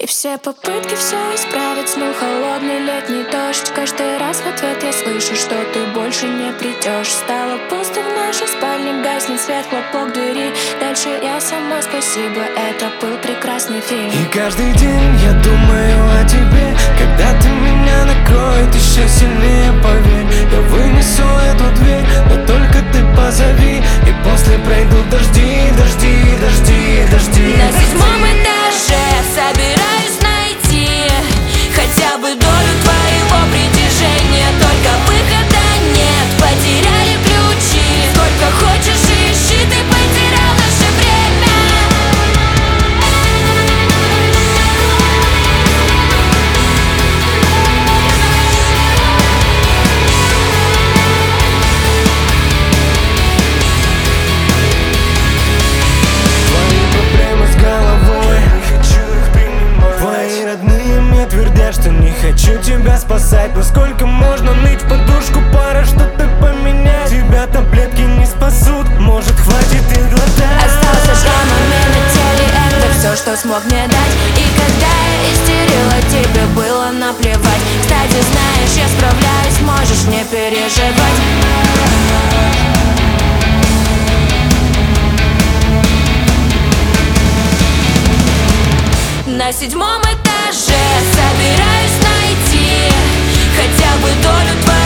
И все попытки все исправить, смыл холодный летний дождь. Каждый раз в ответ я слышу, что ты больше не придешь. Стало пусто в нашей спальне, гаснет свет, хлопок двери. Дальше я сама, спасибо, это был прекрасный фильм. И каждый день я думаю о тебе, когда ты меня накроет еще сильнее, поверь. Я вынесу эту дверь, но только ты позови. И после пройдут дожди, дожди, дожди, дожди. На 7-м этаже собираюсь найти хотя бы долю твоего притяжения. Только выхода нет, потеряли ключи. Сколько хочешь ищи, ты потерял наше время. Твои проблемы с головой, твои родные мне твердят, что не хочу тебя спасать. Но сколько можно ныть в подушку, пора что-то поменять. Тебя таблетки не спасут, может хватит и глотать. Остался шрамами на теле, это все, что смог мне дать. И когда я истерила, тебе было наплевать. Кстати, знаешь, я справляюсь, можешь не переживать. На 7-м этаже собираюсь найти хотя бы долю твоего